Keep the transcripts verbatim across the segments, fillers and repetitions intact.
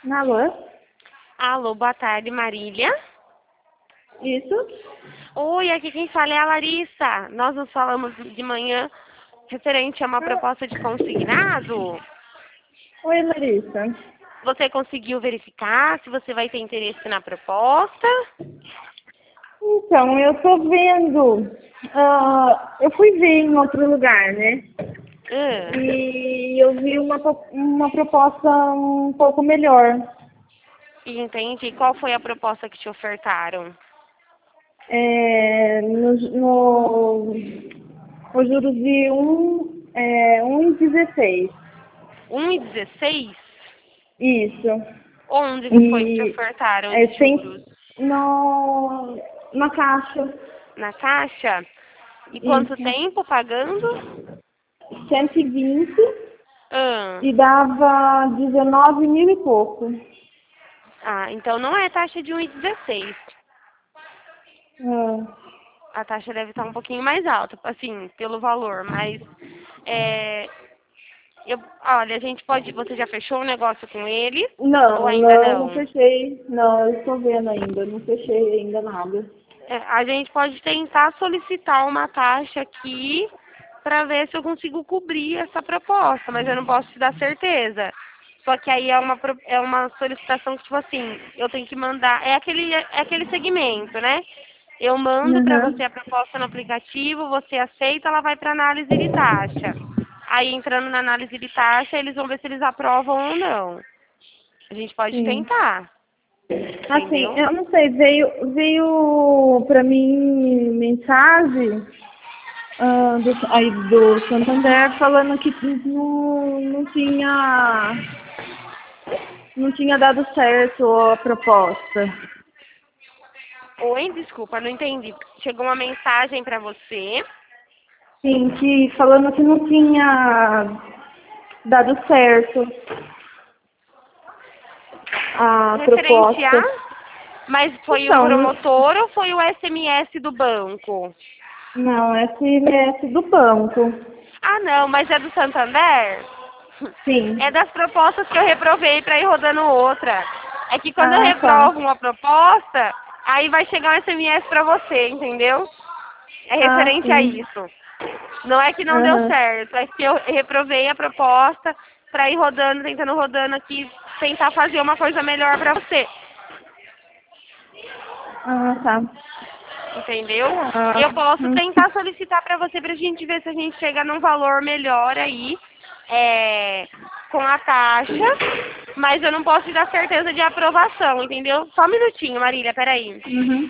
Alô? Alô, boa tarde, Marília. Isso? Oi, aqui quem fala é a Larissa. Nós nos falamos de manhã referente a uma Ah, proposta de consignado. oi, Larissa. Você conseguiu verificar se você vai ter interesse na proposta? Então, eu tô vendo. ah, eu fui ver em outro lugar, né? Ah, E eu vi uma, po- uma proposta um pouco melhor. entendi. Qual foi a proposta que te ofertaram? É, no, no, os juros de um, é, um e dezesseis. Um e dezesseis? Isso. Onde que foi que te E ofertaram é, esses juros? tem no, na caixa. Na Caixa? E quanto Isso. tempo pagando? cento e vinte Ah, e dava dezenove mil e pouco. ah, então não é taxa de um e dezesseis. Ah, A taxa deve estar um pouquinho mais alta, assim, pelo valor, mas é, eu, olha, a gente pode, você já fechou o negócio com ele ou não, ainda não, não não? fechei. Não, eu estou vendo ainda, não fechei ainda nada. É, a gente pode tentar solicitar uma taxa aqui para ver se eu consigo cobrir essa proposta, mas eu não posso te dar certeza. Só que aí é uma, pro- é uma solicitação que, tipo assim, eu tenho que mandar, é aquele, é aquele segmento, né? Eu mando para você Uhum. a proposta no aplicativo, você aceita, ela vai para análise de taxa. Aí entrando na análise de taxa, eles vão ver se eles aprovam ou não. A gente pode Sim. tentar, Assim, entendeu? eu não sei, veio, veio para mim mensagem ah, do, aí do Santander falando que não, não tinha não tinha dado certo a proposta. Oi, desculpa, não entendi. Chegou uma mensagem para você. Sim, que falando que não tinha dado certo a Referente a, proposta. mas foi o Então, n- promotor ou foi o S M S do banco? não, S M S do banco. Ah, não, mas é do Santander? É Sim. das propostas que eu reprovei para ir rodando outra. É que quando eu Ah, tá. reprovo uma proposta, aí vai chegar um S M S para você, entendeu? É Ah, referente a sim. isso. Não é que não deu Aham. certo, é que eu reprovei a proposta para ir rodando, tentando rodando aqui, tentar fazer uma coisa melhor para você. Ah, tá. Entendeu? Ah, Eu posso hum. tentar solicitar para você pra gente ver se a gente chega num valor melhor aí, é, com a taxa, mas eu não posso te dar certeza de aprovação, entendeu? Só um minutinho, Marília, peraí. Uhum.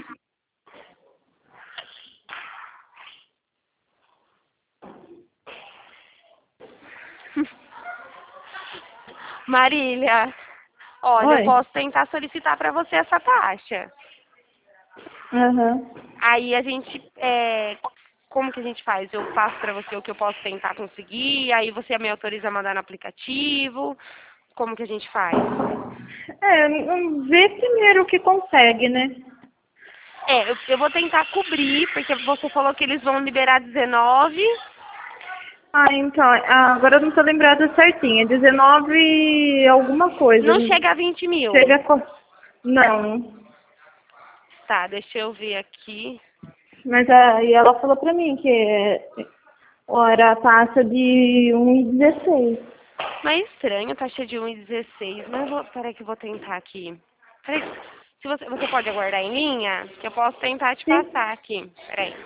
Marília, olha, eu Oi. posso tentar solicitar para você essa taxa. Aham. Aí a gente, é, como que a gente faz? Eu passo para você o que eu posso tentar conseguir, aí você me autoriza a mandar no aplicativo, como que a gente faz? É, hum, vê primeiro o que consegue, né? É, eu, eu vou tentar cobrir, porque você falou que eles vão liberar dezenove. Ah, então, ah, agora eu não tô lembrada certinho. É dezenove alguma coisa. Não chega a vinte mil. Chega com... Não. Tá, deixa eu ver aqui. Mas aí ela falou pra mim que é, era a taxa de um e dezesseis. Mas é estranho, taxa de um e dezesseis. Mas eu vou, peraí que eu vou tentar aqui. Peraí, se você, você pode aguardar em linha? Que eu posso tentar te Sim. passar aqui. Peraí.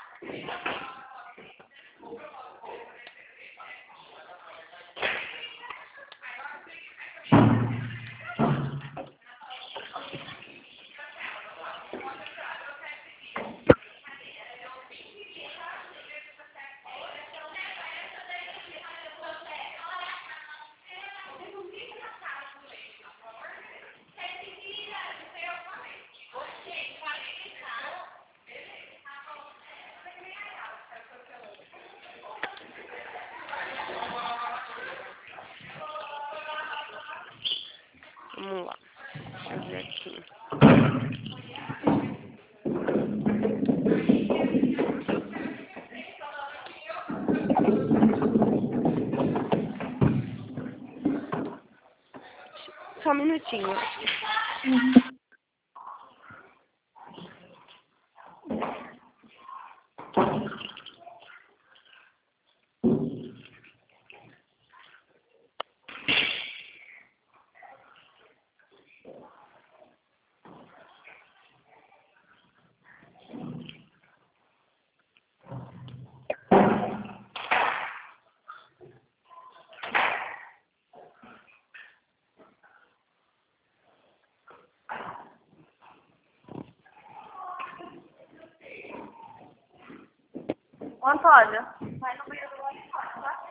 Vamos lá. Deixa eu ver aqui. Só um minutinho. Uhum. Ô, Antônio, vai no banheiro do lado de fora, tá?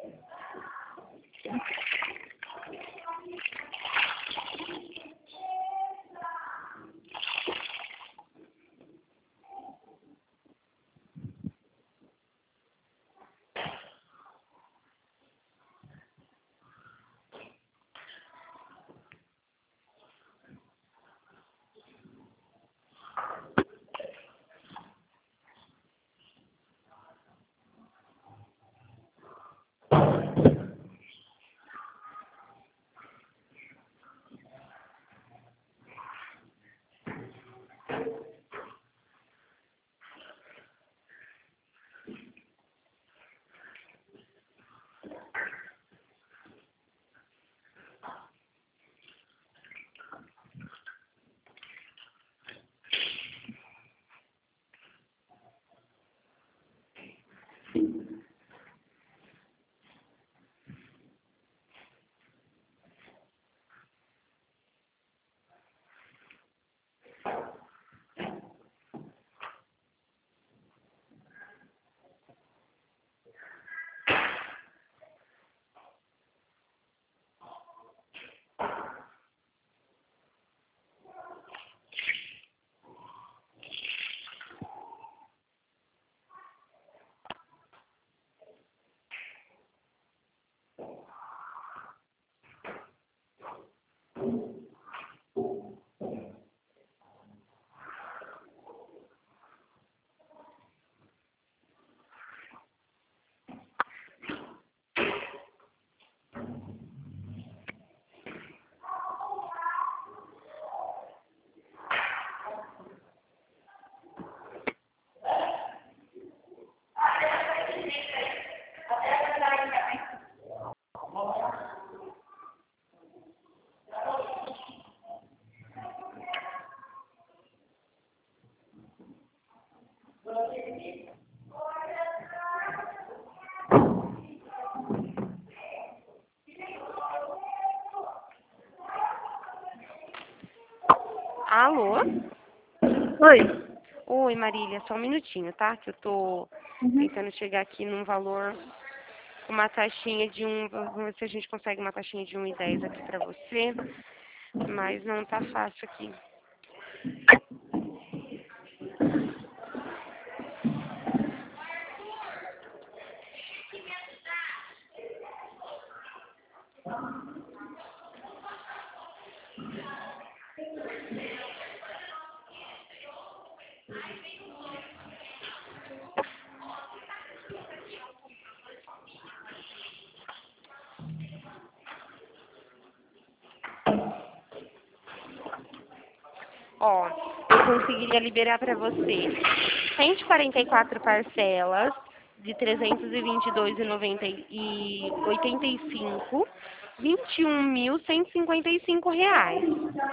Alô? Oi. Oi, Marília, só um minutinho, tá? Que eu tô Uhum. tentando chegar aqui num valor, uma taxinha de um... Vamos ver se a gente consegue uma taxinha de um e dez aqui pra você. Mas não tá fácil aqui. Ó, eu conseguiria liberar pra você cento e quarenta e quatro parcelas de trezentos e vinte e dois e oitenta e cinco, vinte e um mil cento e cinquenta e cinco reais.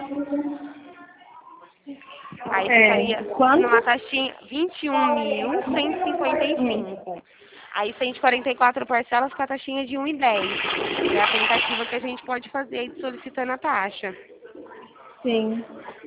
Aí É, ficaria quanto? numa taxinha vinte e um mil cento e cinquenta e Hum, cinco. Aí cento e quarenta e quatro parcelas com a taxinha de um e dez. É a tentativa que a gente pode fazer aí solicitando a taxa. sim.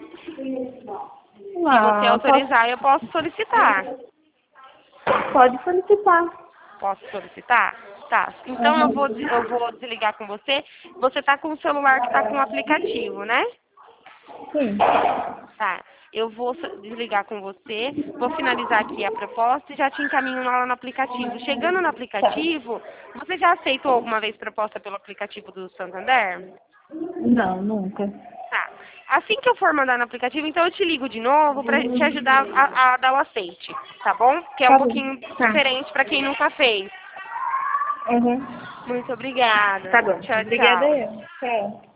Se você Ah, posso, autorizar, eu posso solicitar. pode solicitar. Posso solicitar? Tá. Então eu vou, des- Uhum. eu vou desligar com você. Você tá com o celular que tá com o aplicativo, né? Sim. Tá. Eu vou so- desligar com você, vou finalizar aqui a proposta e já te encaminho lá no aplicativo. Chegando no Tá. aplicativo, você já aceitou alguma vez proposta pelo aplicativo do Santander? Não, nunca. Tá. Assim que eu for mandar no aplicativo, então eu te ligo de novo para te ajudar a, a dar o aceite, tá bom? Que é um Tá bom. pouquinho Tá. diferente para quem nunca fez. Uhum. Muito obrigada. Tá bom. Tchau, Obrigada tchau. eu. Tchau.